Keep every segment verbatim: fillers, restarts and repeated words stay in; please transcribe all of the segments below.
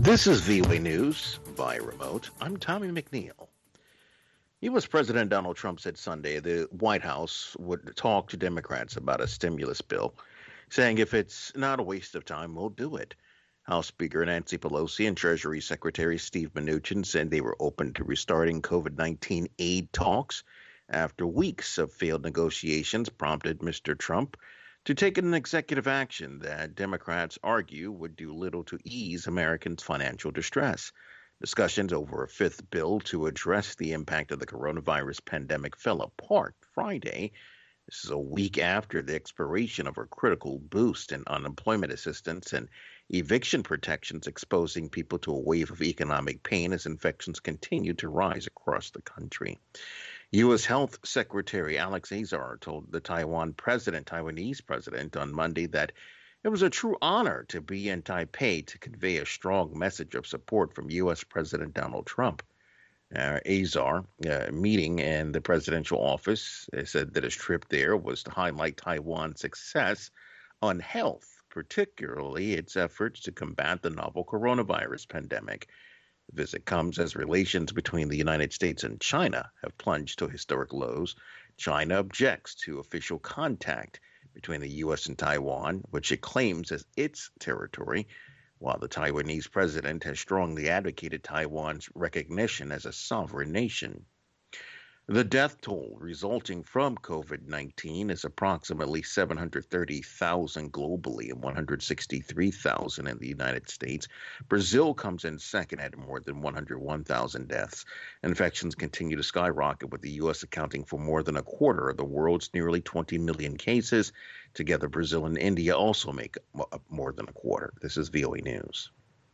This is V O A News by remote. I'm Tommy McNeil. U S. President Donald Trump said Sunday the White House would talk to Democrats about a stimulus bill, saying if it's not a waste of time, we'll do it. House Speaker Nancy Pelosi and Treasury Secretary Steve Mnuchin said they were open to restarting COVID nineteen aid talks after weeks of failed negotiations prompted Mister Trump to take an executive action that Democrats argue would do little to ease Americans' financial distress. Discussions over a fifth bill to address the impact of the coronavirus pandemic fell apart Friday. This is a week after the expiration of a critical boost in unemployment assistance and eviction protections, exposing people to a wave of economic pain as infections continue to rise across the country. U S. Health Secretary Alex Azar told the Taiwan president, Taiwanese president on Monday that it was a true honor to be in Taipei to convey a strong message of support from U S. President Donald Trump. Uh, Azar, uh, meeting in the presidential office, said that his trip there was to highlight Taiwan's success on health, particularly its efforts to combat the novel coronavirus pandemic. The visit comes as relations between the United States and China have plunged to historic lows. China objects to official contact between the U S and Taiwan, which it claims as its territory, while the Taiwanese president has strongly advocated Taiwan's recognition as a sovereign nation. The death toll resulting from COVID nineteen is approximately seven hundred thirty thousand globally and one hundred sixty-three thousand in the United States. Brazil comes in second at more than one hundred one thousand deaths. Infections continue to skyrocket, with the U S accounting for more than a quarter of the world's nearly twenty million cases. Together, Brazil and India also make up more than a quarter. This is V O A News.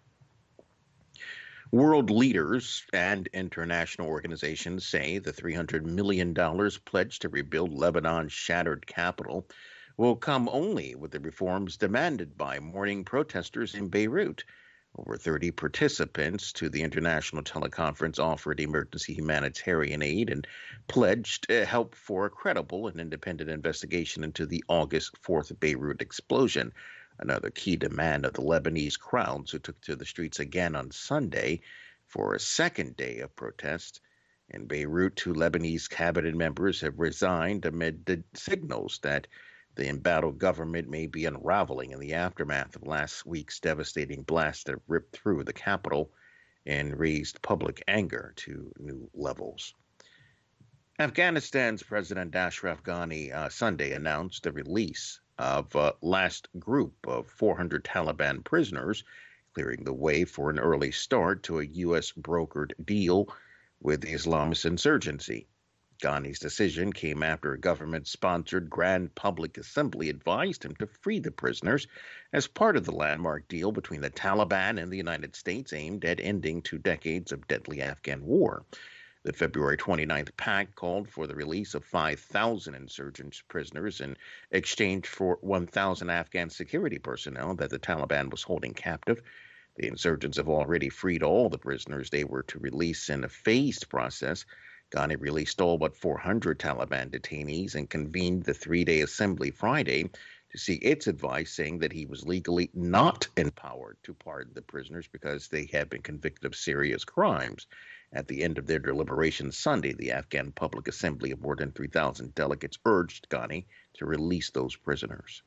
World leaders and international organizations say the three hundred million dollars pledged to rebuild Lebanon's shattered capital will come only with the reforms demanded by mourning protesters in Beirut. Over thirty participants to the international teleconference offered emergency humanitarian aid and pledged help for a credible and independent investigation into the August fourth Beirut explosion. Another key demand of the Lebanese crowds who took to the streets again on Sunday for a second day of protest. In Beirut, two Lebanese cabinet members have resigned amid the signals that the embattled government may be unraveling in the aftermath of last week's devastating blast that ripped through the capital and raised public anger to new levels. Afghanistan's President Ashraf Ghani uh, Sunday announced the release of uh, last group of four hundred Taliban prisoners, clearing the way for an early start to a U S brokered deal with the Islamist insurgency. Ghani's decision came after a government-sponsored Grand Public Assembly advised him to free the prisoners as part of the landmark deal between the Taliban and the United States aimed at ending two decades of deadly Afghan war. The February twenty-ninth pact called for the release of five thousand insurgent prisoners in exchange for one thousand Afghan security personnel that the Taliban was holding captive. The insurgents have already freed all the prisoners they were to release in a phased process. Ghani released all but four hundred Taliban detainees and convened the three-day assembly Friday to seek its advice, saying that he was legally not empowered to pardon the prisoners because they had been convicted of serious crimes. At the end of their deliberations Sunday, the Afghan Public Assembly of more than three thousand delegates urged Ghani to release those prisoners.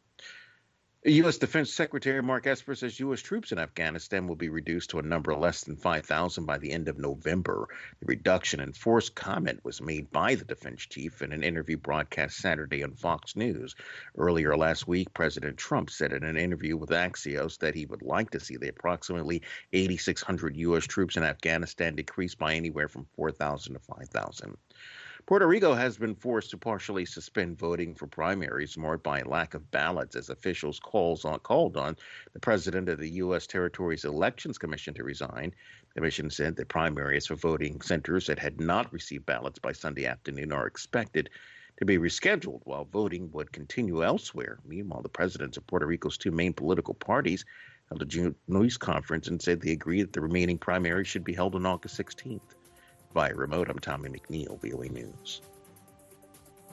U S. Defense Secretary Mark Esper says U S troops in Afghanistan will be reduced to a number less than five thousand by the end of November. The reduction in force comment was made by the defense chief in an interview broadcast Saturday on Fox News. Earlier last week, President Trump said in an interview with Axios that he would like to see the approximately eight thousand six hundred U S troops in Afghanistan decrease by anywhere from four thousand to five thousand. Puerto Rico has been forced to partially suspend voting for primaries marked by a lack of ballots as officials calls on, called on the president of the U S Territories Elections Commission to resign. The commission said that primaries for voting centers that had not received ballots by Sunday afternoon are expected to be rescheduled while voting would continue elsewhere. Meanwhile, the presidents of Puerto Rico's two main political parties held a June news conference and said they agree that the remaining primaries should be held on August sixteenth. Via remote, I'm Tommy McNeil, V O A News.